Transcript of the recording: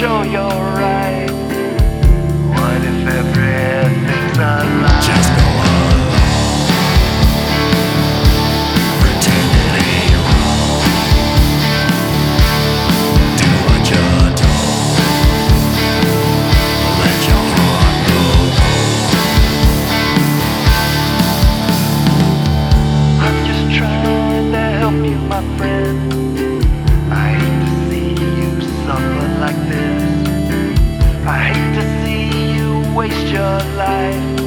sure you're right. What if everything's a lie? Just go along, pretend it ain't wrong. Do what you're told, let your heart go cold. I'm just trying to help you, my friend. I hate to see you suffer like this. I hate to see you waste your life.